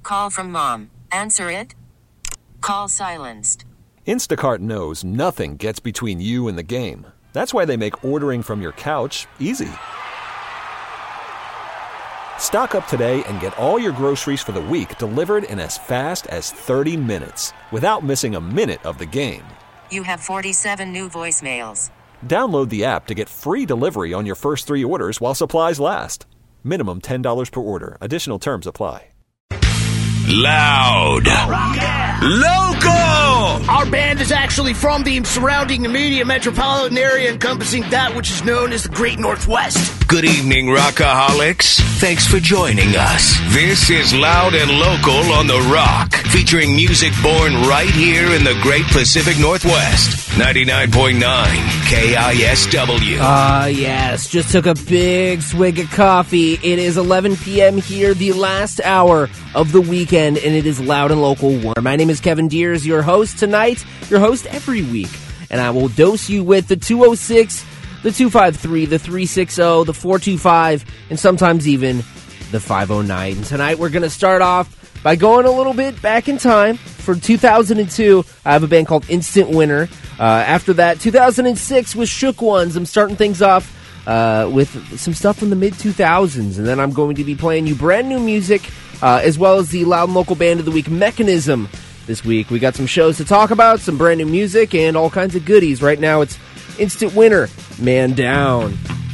call from mom. Answer it. Call silenced. Instacart knows nothing gets between you and the game. That's why they make ordering from your couch easy. Stock up today and get all your groceries for the week delivered in as fast as 30 minutes without missing a minute of the game. You have 47 new voicemails. Download the app to get free delivery on your first 3 orders while supplies last. Minimum $10 per order. Additional terms apply. Loud. Local. Our band is actually from the surrounding immediate metropolitan area encompassing that which is known as the Great Northwest. Good evening, Rockaholics. Thanks for joining us. This is Loud and Local on The Rock, featuring music born right here in the Great Pacific Northwest. 99.9 KISW. Yes. Just took a big swig of coffee. It is 11 p.m. here, the last hour of the weekend, and it is Loud and Local 1. My name is Kevin Deers, your host tonight, your host every week, and I will dose you with the 206, the 253, the 360, the 425, and sometimes even the 509. And tonight we're going to start off by going a little bit back in time. For 2002, I have a band called Instant Winter. After that, 2006 was Shook Ones. I'm starting things off with some stuff from the mid-2000s, and then I'm going to be playing you brand new music, as well as the Loud and Local Band of the Week Mechanism this week. We got some shows to talk about, some brand new music, and all kinds of goodies. Right now, it's Instant Winter, Man Down.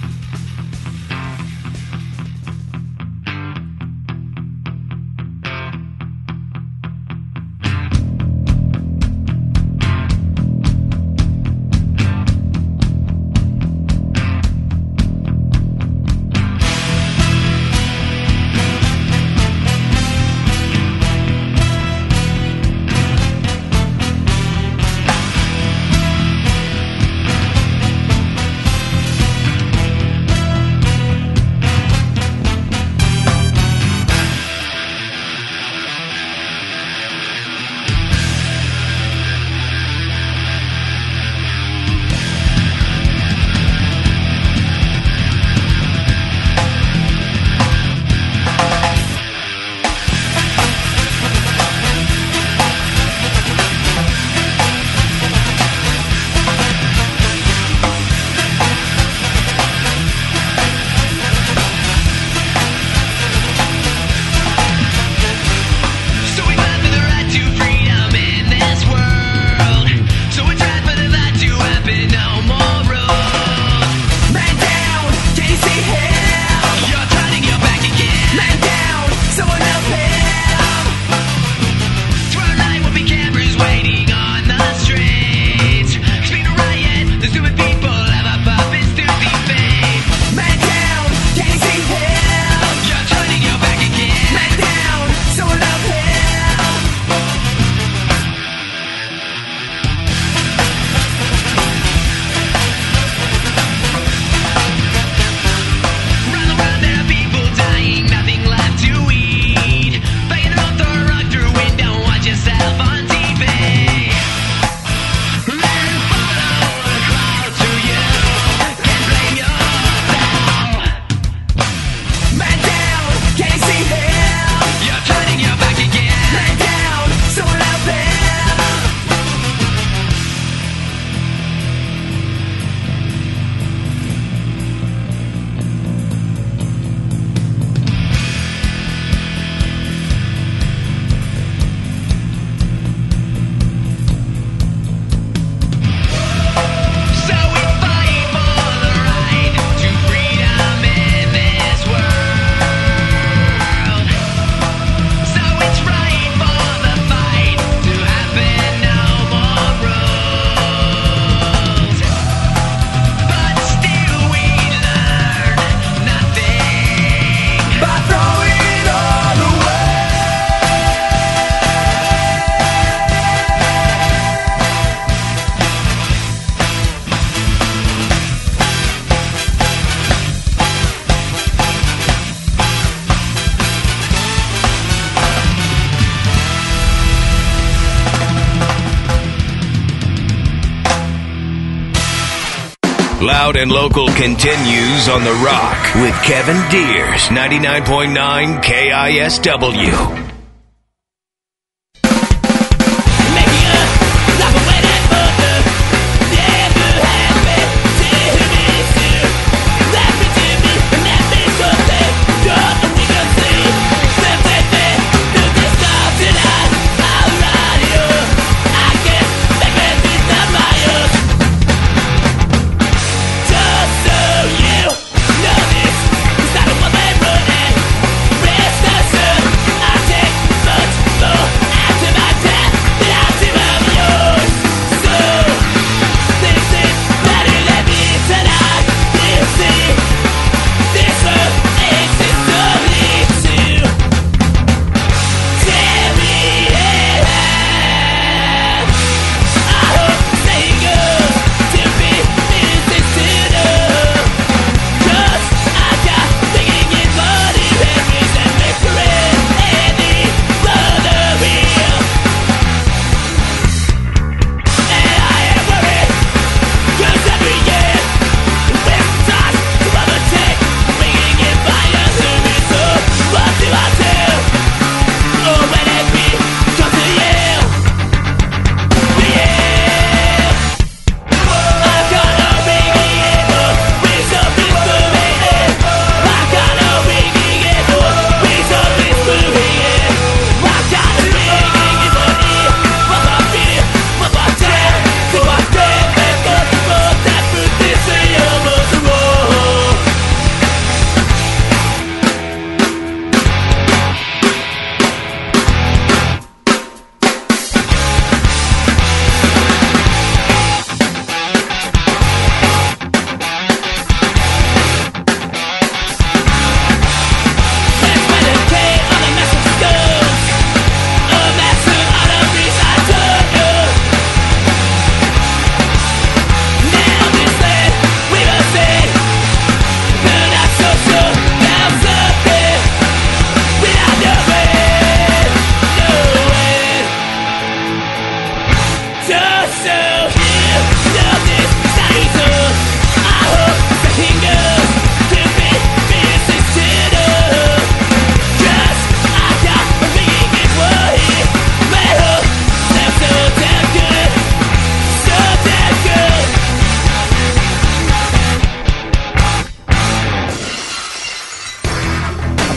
Loud and Local continues on The Rock with Kevin Deers, 99.9 KISW.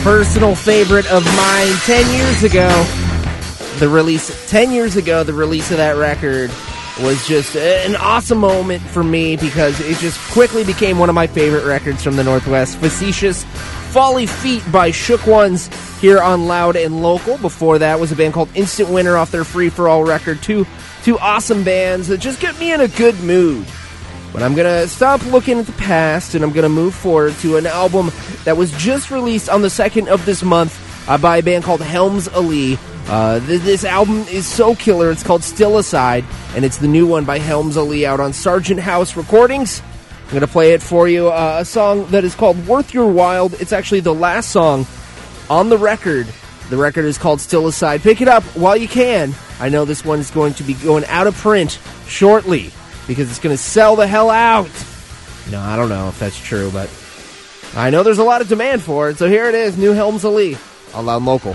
personal favorite of mine. 10 years ago, the release of that record was just an awesome moment for me because it just quickly became one of my favorite records from the Northwest. Facetious Folly Feet by Shook Ones here on Loud and Local. Before that was a band called Instant Winter off their Free For All record. Two awesome bands that just get me in a good mood. But I'm going to stop looking at the past and I'm going to move forward to an album that was just released on the 2nd of this month by a band called Helms Ali. This album is so killer. It's called Still Aside, and it's the new one by Helms Ali out on Sargent House Recordings. I'm going to play it for you. A song that is called Worth Your While. It's actually the last song on the record. The record is called Still Aside. Pick it up while you can. I know this one's going to be going out of print shortly because it's going to sell the hell out. No, I don't know if that's true, but I know there's a lot of demand for it. So here it is, new Helms Ali on Loud and Local.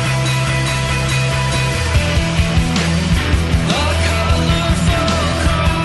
The colorful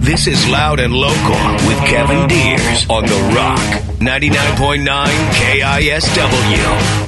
This is Loud and Local with Kevin Deers on The Rock, 99.9 KISW.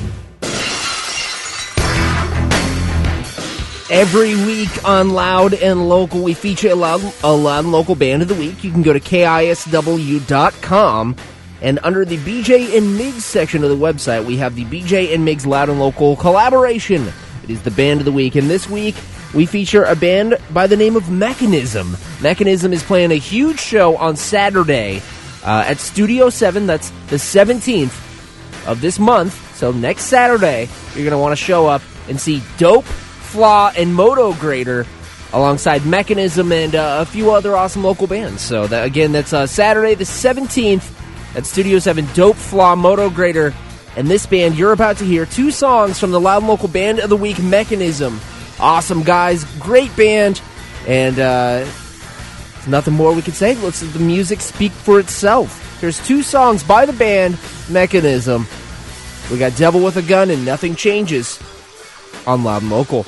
Every week on Loud and Local, we feature a Loud and Local Band of the Week. You can go to KISW.com, and under the BJ and Migs section of the website, we have the BJ and Migs Loud and Local collaboration. It is the Band of the Week, and this week, we feature a band by the name of Mechanism. Mechanism is playing a huge show on Saturday at Studio 7. That's the 17th of this month. So next Saturday, you're going to want to show up and see Dope, Flaw, and Moto Grader alongside Mechanism and a few other awesome local bands. So that's Saturday the 17th at Studio 7. Dope, Flaw, Moto Grader, and this band you're about to hear. 2 songs from the Loud and Local Band of the Week, Mechanism. Awesome guys, great band, and there's nothing more we can say. Let's let the music speak for itself. Here's 2 songs by the band Mechanism. We got Devil with a Gun and Nothing Changes on Loud and Local.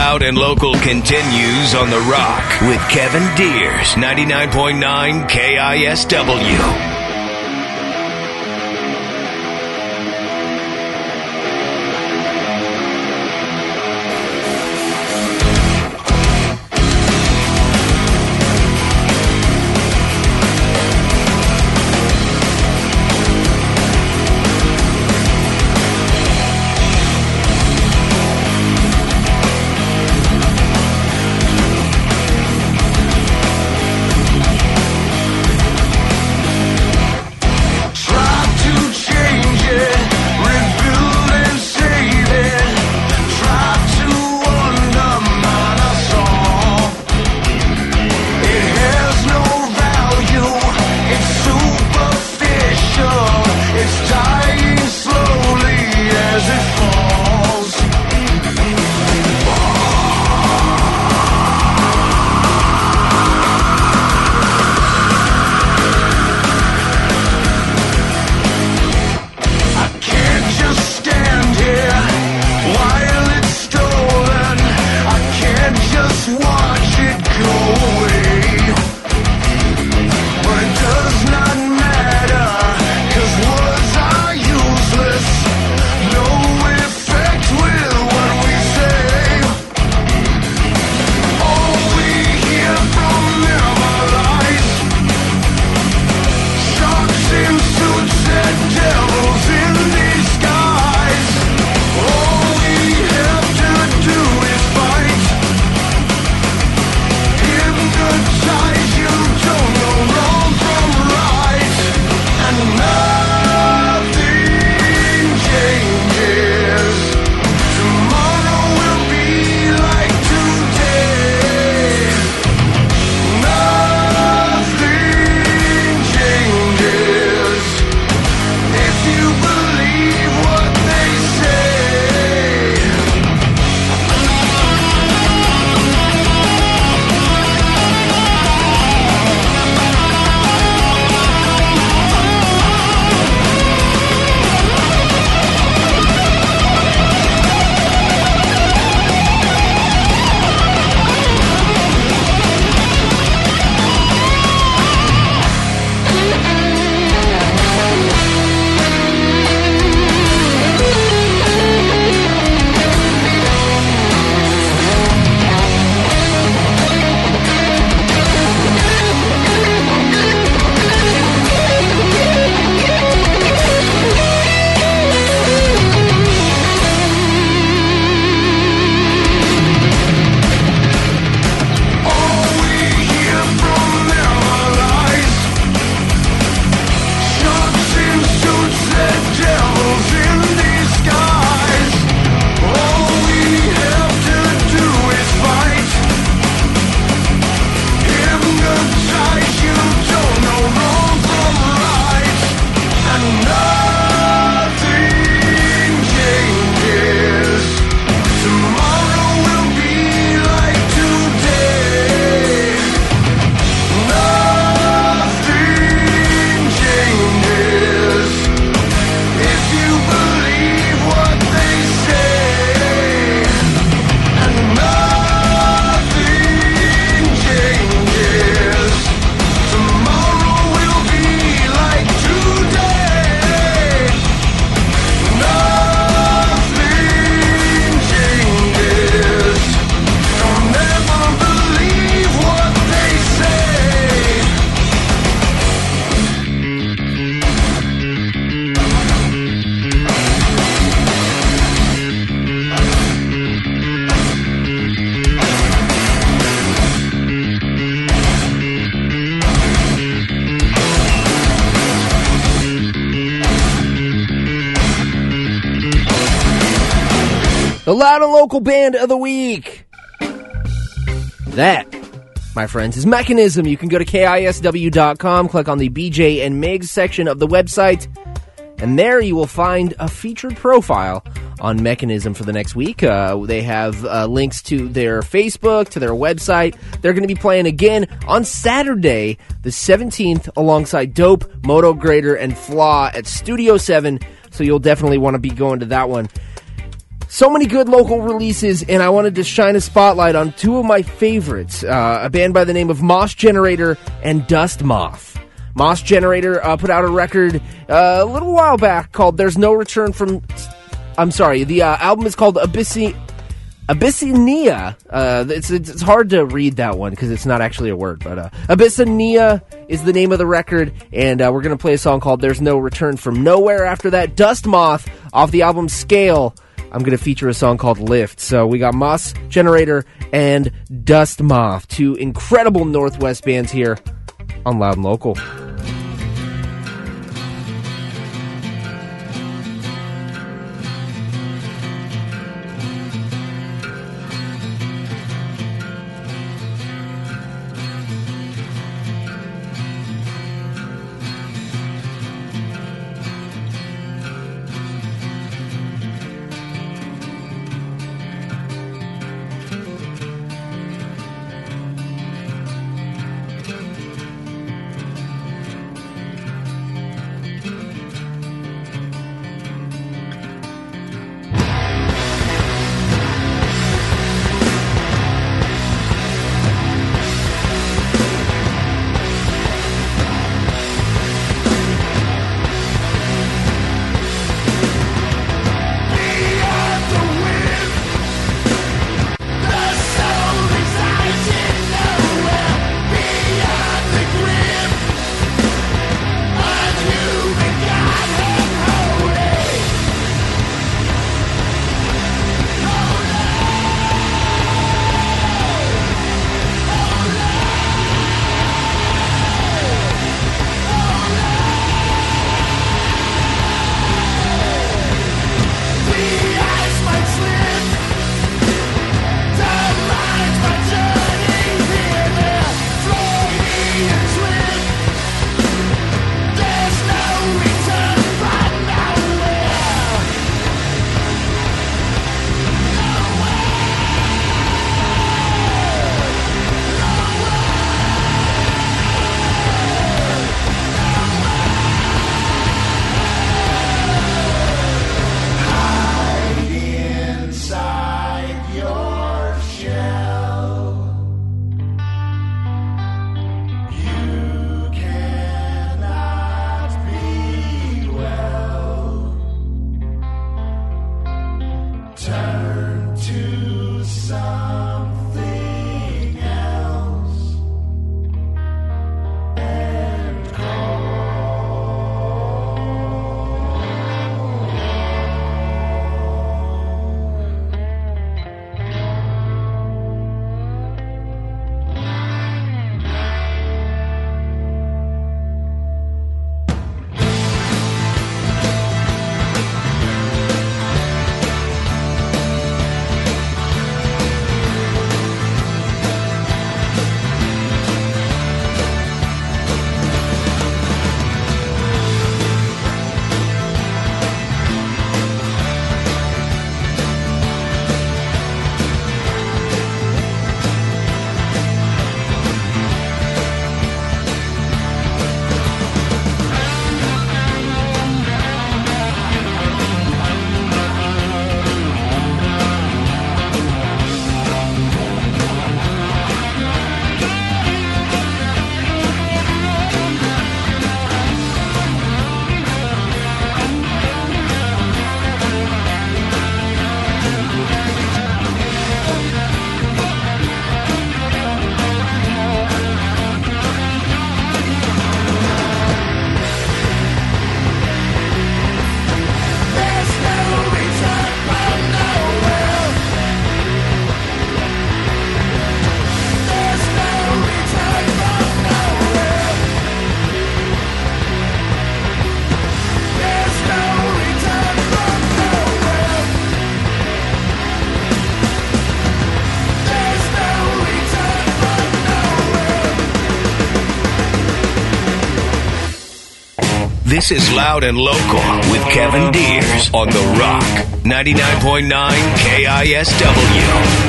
Loud and Local continues on The Rock with Kevin Deers, 99.9 KISW. The Loud and Local Band of the Week. That, my friends, is Mechanism. You can go to KISW.com, click on the BJ and Migs section of the website, and there you will find a featured profile on Mechanism for the next week. They have links to their Facebook, to their website. They're going to be playing again on Saturday, the 17th, alongside Dope, Moto Grader, and Flaw at Studio 7, so you'll definitely want to be going to that one. So many good local releases, and I wanted to shine a spotlight on two of my favorites, a band by the name of Moss Generator and Dust Moth. Moss Generator put out a record a little while back called There's No Return From... I'm sorry, the album is called Abyssinia. It's hard to read that one because it's not actually a word, but Abyssinia is the name of the record, and we're going to play a song called There's No Return From Nowhere. After that, Dust Moth off the album Scale. I'm going to feature a song called Lift. So we got Moss Generator and Dust Moth, two incredible Northwest bands here on Loud and Local. This is Loud and Local with Kevin Deers on The Rock, 99.9 KISW.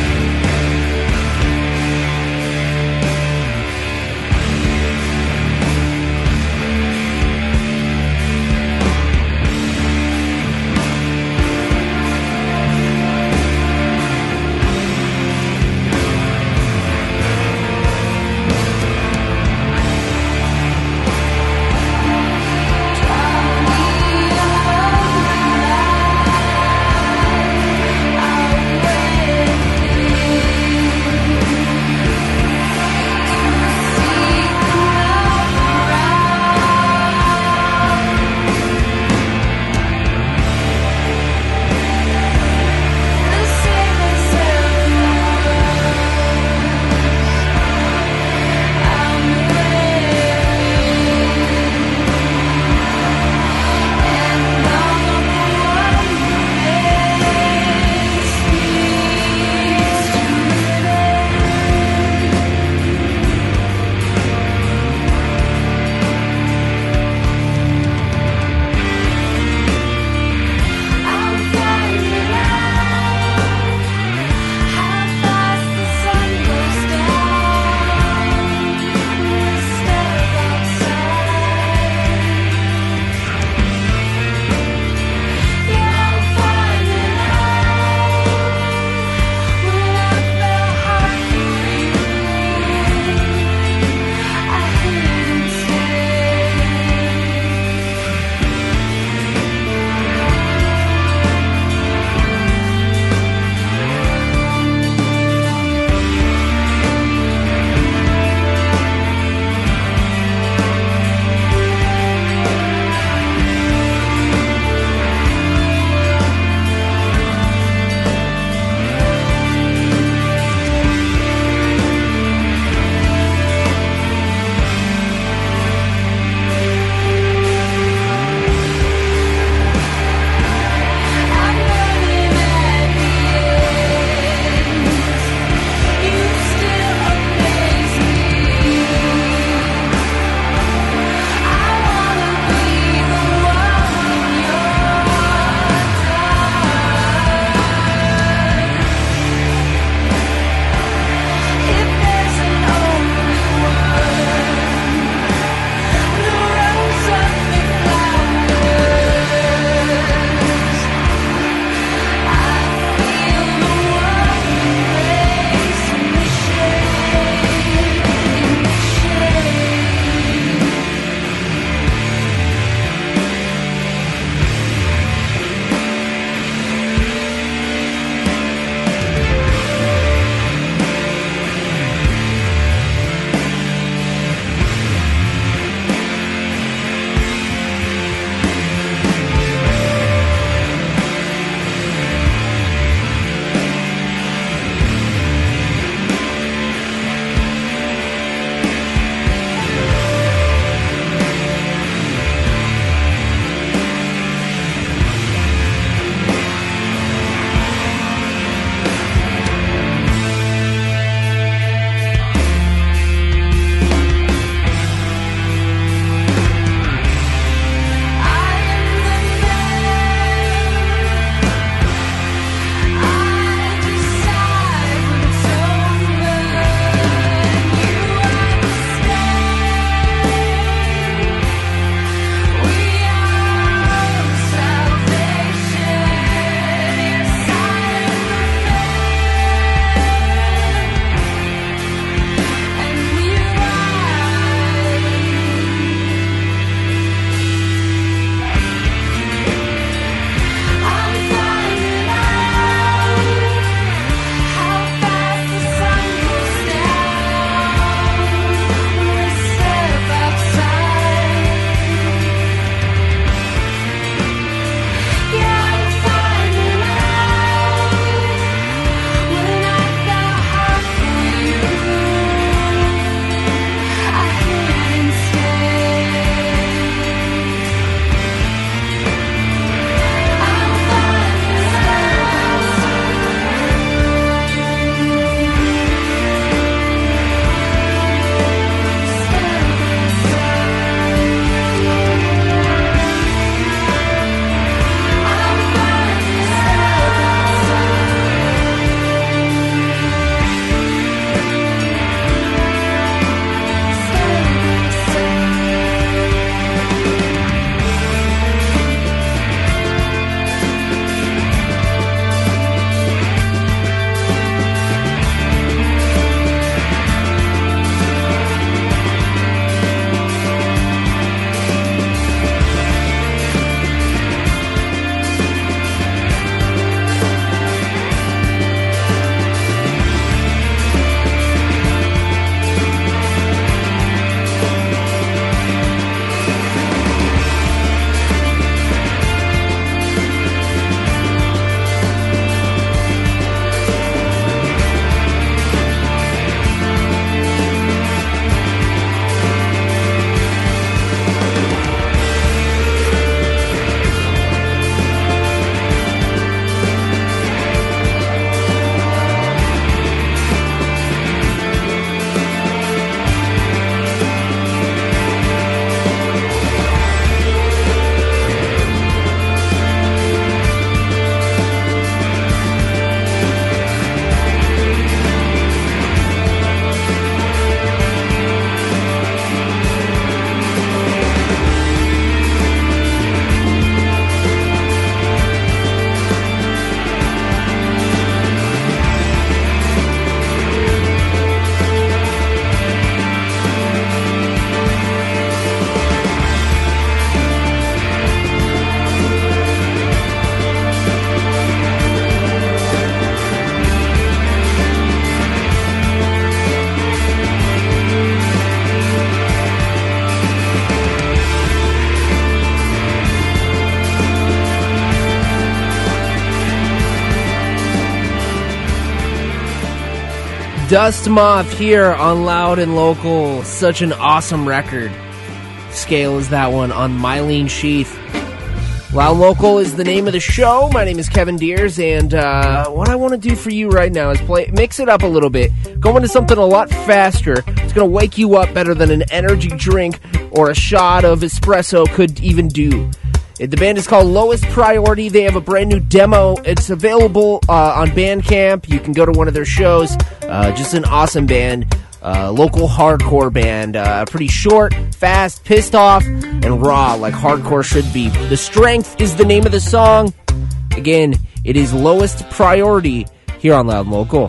Dust Moth here on Loud and Local. Such an awesome record. Scale is that one on Mylene Sheath. Loud and Local is the name of the show. My name is Kevin Deers, and what I want to do for you right now is mix it up a little bit. Go into something a lot faster. It's going to wake you up better than an energy drink or a shot of espresso could even do. The band is called Lowest Priority. They have a brand new demo. It's available on Bandcamp. You can go to one of their shows. Just an awesome band. Local hardcore band. Pretty short, fast, pissed off, and raw like hardcore should be. The Strength is the name of the song. Again, it is Lowest Priority here on Loud and Local.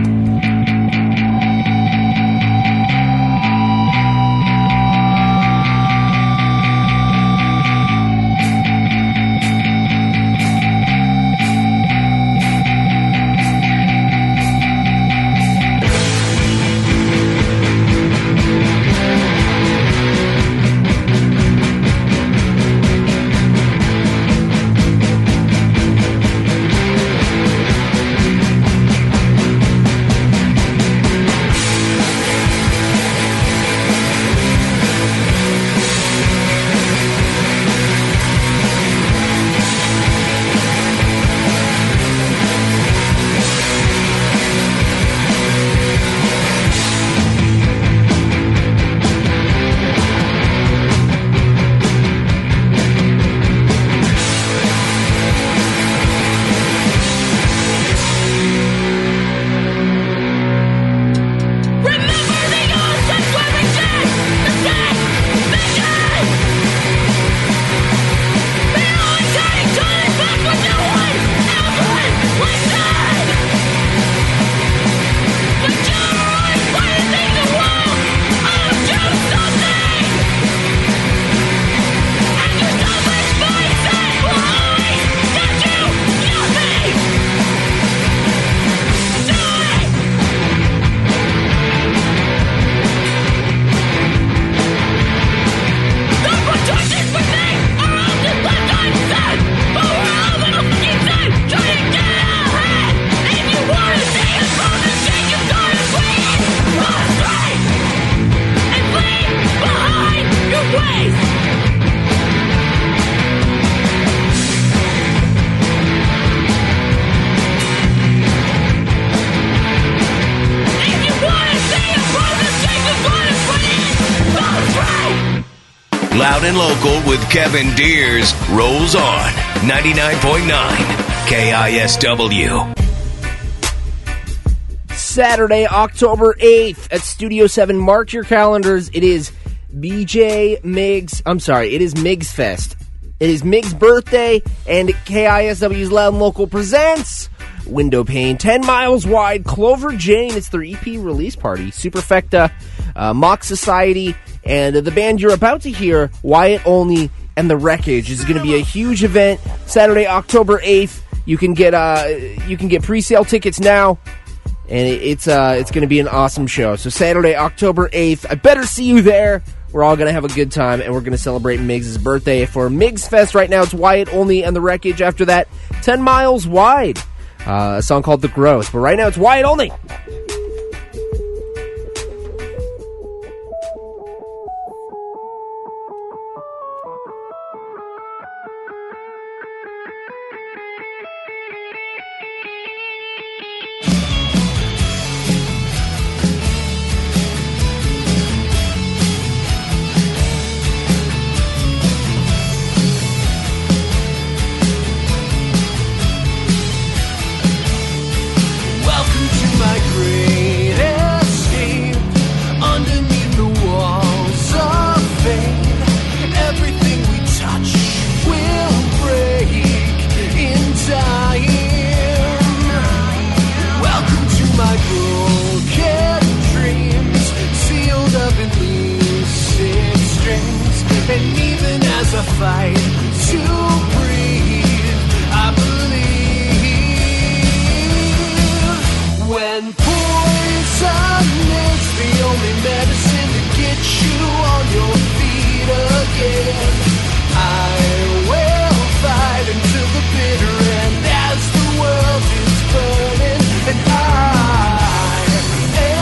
Loud and Local with Kevin Deers rolls on 99.9 KISW. Saturday, October 8th at Studio 7. Mark your calendars. It is it is Migs Fest. It is Migs' birthday, and KISW's Loud and Local presents Window Pane, 10 Miles Wide, Clover Jane. It's their EP release party. Superfecta, Mock Society, and the band you're about to hear, Wyatt Olney and The Wreckage. This is going to be a huge event. Saturday, October 8th. You can get pre-sale tickets now, and it's going to be an awesome show. So Saturday, October 8th. I better see you there. We're all going to have a good time, and we're going to celebrate Migs' birthday. For Migs Fest right now, it's Wyatt Olney and The Wreckage. After that, 10 Miles Wide, a song called The Growth. But right now, it's Wyatt Olney. Until the bitter end as the world is burning, and I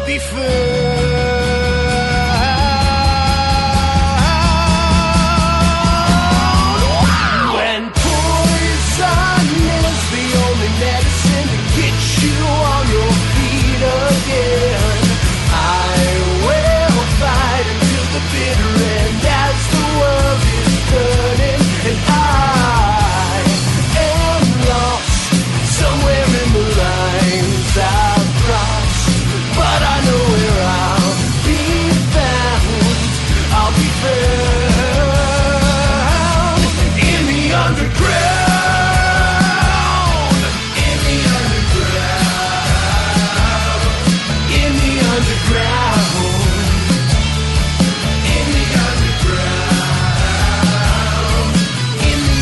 I'll be found. When poison is the only medicine to get you on your feet again, I will fight until the bitter end as the world is turning, and I am lost somewhere in the lines I've crossed, but I know where I'll be found. I'll be found in the underground, in the underground, in the underground, in the underground, in the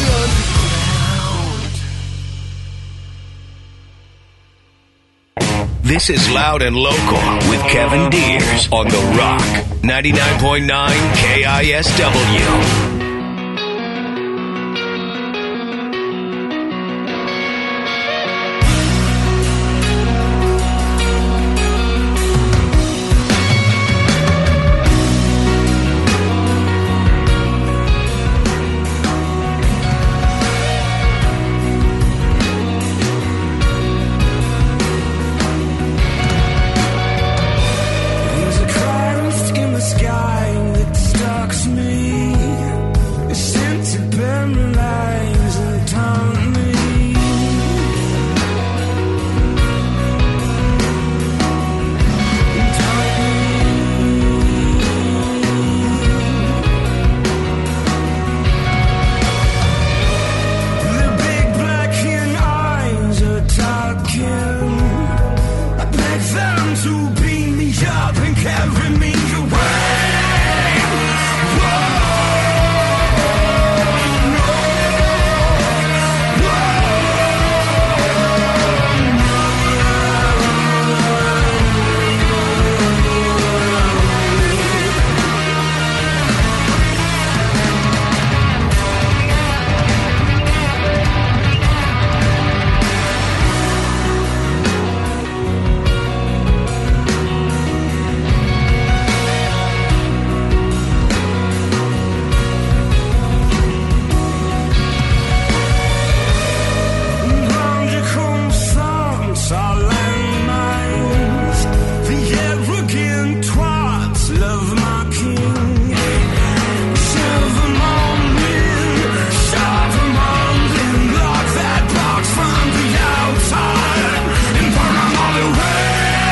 underground. This is Loud and Local with Kevin Deers on The Rock, 99.9 KISW. There's a Christ in the sky that stalks me. It's sent to paralyze and taunt me. The big black hen eyes are talking. I beg them to beam me up and carry me away. Round you come thorns are landmines. The arrogant twats love my king. Shove them on in, shove them on in. Lock that box from the outside and burn them all away.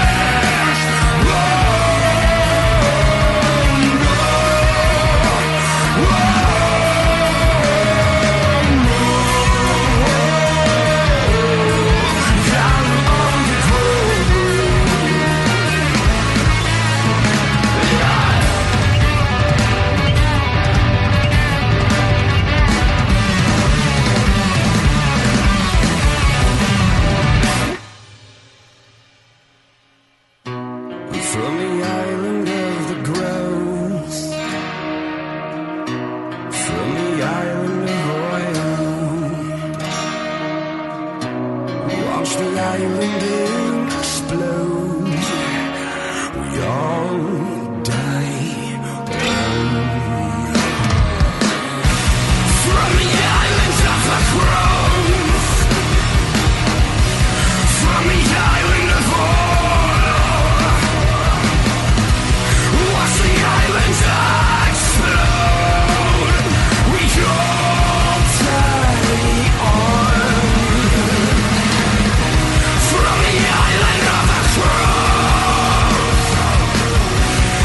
From the island of the groves, from the island of oil, watch the island explode. We all die alone. From the islands of the groves, from the island of oil. Watch the islands explode. We all die on. From the island of the crows,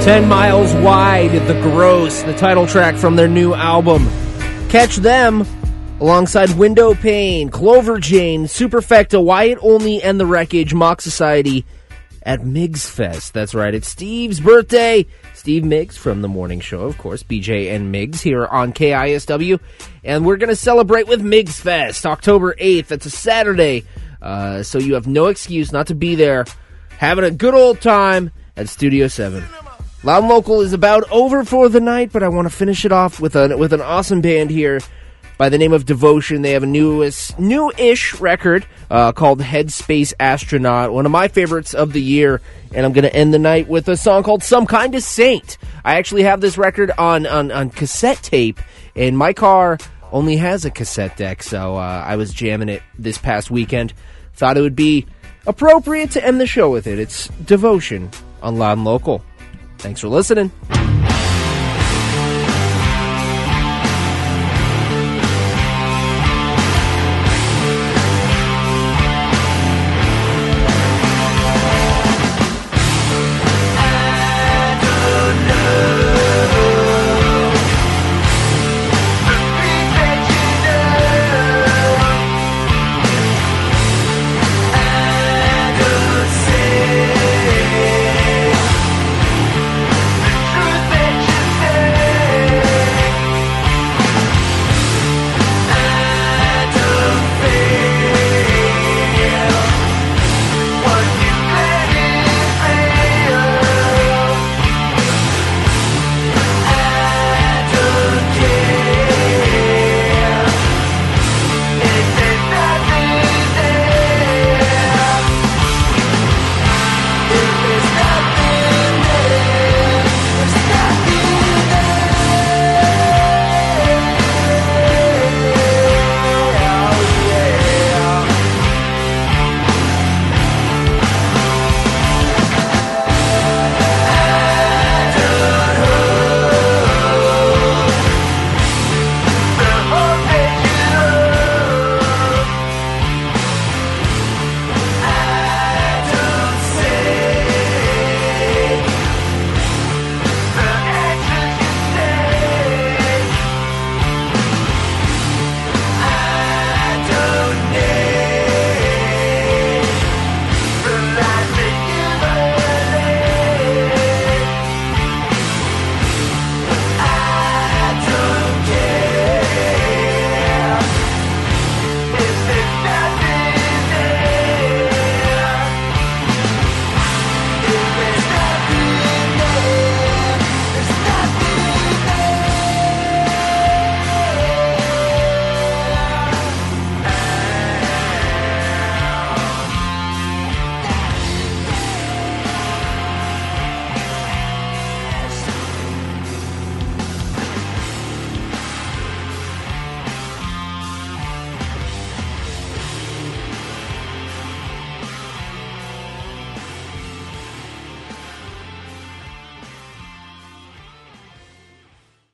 10 Miles Wide, The Gross, the title track from their new album. Catch them alongside Window Pane, Clover Jane, Superfecta, Wyatt Olney, and The Wreckage, Mock Society at Miggs Fest. That's right, it's Steve's birthday. Steve Miggs from The Morning Show, of course, BJ and Miggs here on KISW. And we're going to celebrate with Miggs Fest, October 8th. That's a Saturday, so you have no excuse not to be there, having a good old time at Studio 7. Loud and Local is about over for the night, but I want to finish it off with an awesome band here by the name of Devotion. They have a new-ish record called Headspace Astronaut, one of my favorites of the year, and I'm going to end the night with a song called Some Kind of Saint. I actually have this record on cassette tape, and my car only has a cassette deck, so I was jamming it this past weekend. Thought it would be appropriate to end the show with it. It's Devotion on Loud and Local. Thanks for listening.